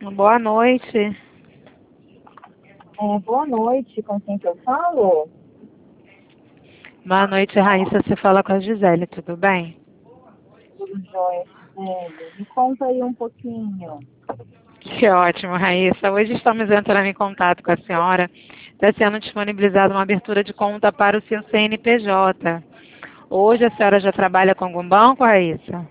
Boa noite. Boa noite, com quem que eu falo? Boa noite, Raíssa. Você fala com a Gisele, tudo bem? Tudo jóia, Gisele. Me conta aí um pouquinho. Que ótimo, Raíssa. Hoje estamos entrando em contato com a senhora. Está sendo disponibilizada uma abertura de conta para o seu CNPJ. Hoje a senhora já trabalha com algum banco, Raíssa?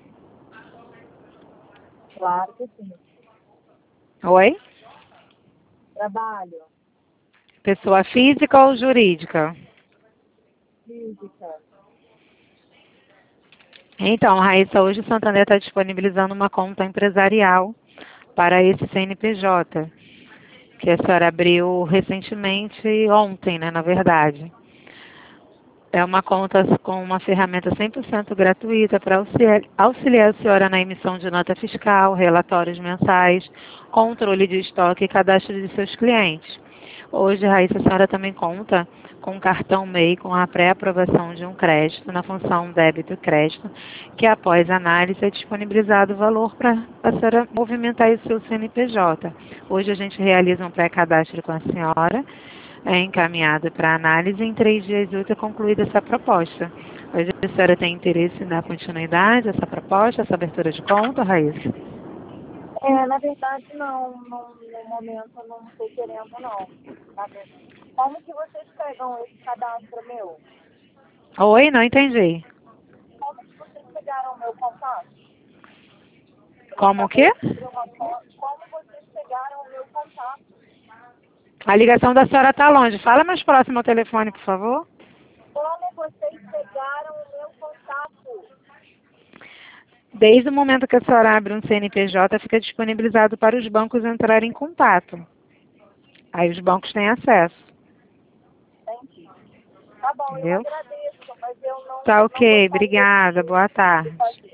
Claro que sim. Oi? Trabalho, Pessoa física ou jurídica? física. Então, Raíssa, hoje o Santander está disponibilizando uma conta empresarial para esse CNPJ, que a senhora abriu recentemente, ontem, né, na verdade. É uma conta com uma ferramenta 100% gratuita para auxiliar a senhora na emissão de nota fiscal, relatórios mensais, controle de estoque e cadastro de seus clientes. Hoje, Raíssa, a senhora também conta com um cartão MEI com a pré-aprovação de um crédito na função débito e crédito, que após análise é disponibilizado o valor para a senhora movimentar o seu CNPJ. Hoje a gente realiza um pré-cadastro com a senhora, é encaminhado para análise e em 3 dias úteis é concluída essa proposta. Hoje a senhora tem interesse na continuidade dessa proposta, essa abertura de conta, Raíssa? Na verdade, não, no momento eu não estou querendo, não. Como que vocês pegam esse cadastro meu? Oi, não entendi. Como que vocês pegaram o meu contato? Eu Como o acabei quê? de abrir uma conta. Como vocês pegaram o meu contato? A ligação da senhora está longe. Fala mais próximo ao telefone, por favor. Como vocês pegaram o meu contato? Desde o momento que a senhora abre um CNPJ, fica disponibilizado para os bancos entrarem em contato. Aí os bancos têm acesso, Entendi. Tá bom, eu entendeu? agradeço, mas eu Tá não ok, gostaria obrigada, boa de tarde. fazer